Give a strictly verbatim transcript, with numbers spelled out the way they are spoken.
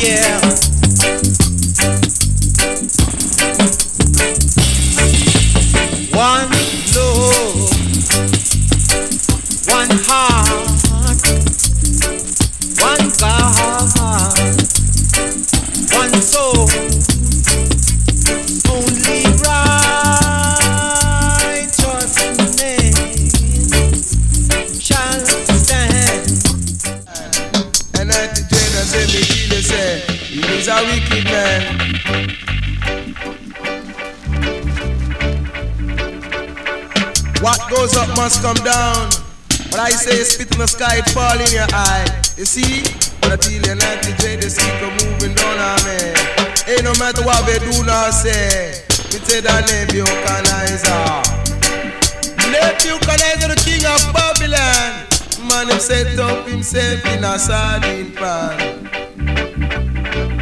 yeah. One love, one heart, one God, one soul. Only righteousness shall stand. And I the trainer say me really say he is a wicked man. What goes up must come down. But I say spit in the sky, it fall in your eye. You see? But I tell you ninety J, they keep on moving down on me. Ain't no matter what they do now say. Me tell that Nebuchadnezzar. Nebuchadnezzar, the king of Babylon. Man, him set up himself in a sardine pan.